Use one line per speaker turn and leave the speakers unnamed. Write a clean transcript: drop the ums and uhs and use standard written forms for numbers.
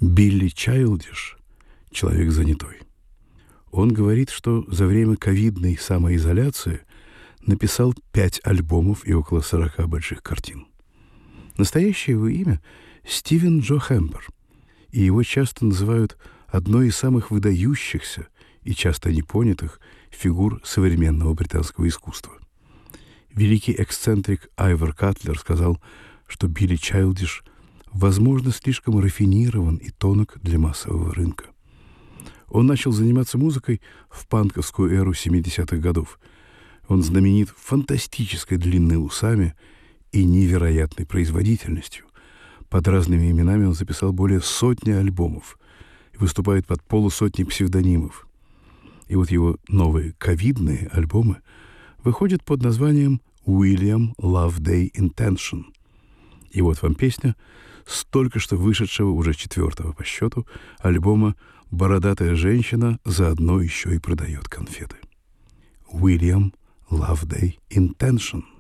Билли Чайлдиш — человек занятой. Он говорит, что за время ковидной самоизоляции написал 5 альбомов и около 40 больших картин. Настоящее его имя — Стивен Джо Хэмпер, и его часто называют одной из самых выдающихся и часто непонятых фигур современного британского искусства. Великий эксцентрик Айвор Катлер сказал, что Билли Чайлдиш, возможно, слишком рафинирован и тонок для массового рынка. Он начал заниматься музыкой в панковскую эру 70-х годов. Он знаменит фантастической длинной усами и невероятной производительностью. Под разными именами он записал более 100 альбомов и выступает под полусотней псевдонимов. И вот его новые ковидные альбомы выходят под названием «William Loveday Intention». И вот вам песня с только что вышедшего, уже 4-го по счету, альбома «Бородатая женщина заодно еще и продает конфеты». «William Loveday Intention».